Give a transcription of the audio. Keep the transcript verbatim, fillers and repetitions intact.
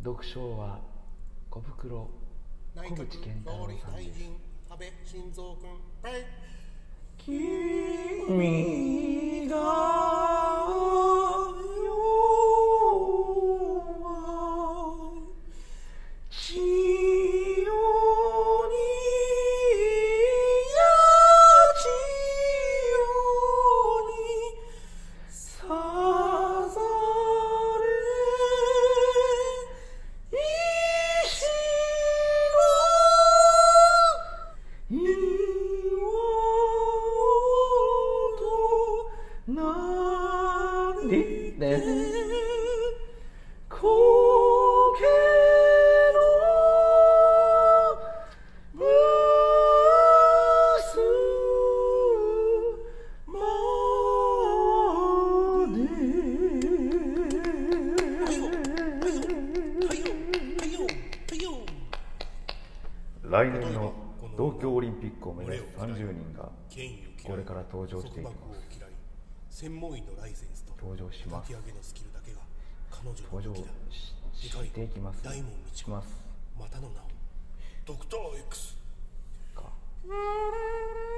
読書は小袋小内閣渕健太郎総理大さんです。 臣安倍晋三君、はい。 君が代は千代にや千代にさざれ石の岩となりね苔のむすまで来年の東京オリンピックを目指すさんじゅうにんがこれから登場していきます。 専門医のライセンスと登場します。 炊き上げのスキルだけが彼女の登場武器だ。 ししていきます。 大門道子、 します。 またの名をドクター X か。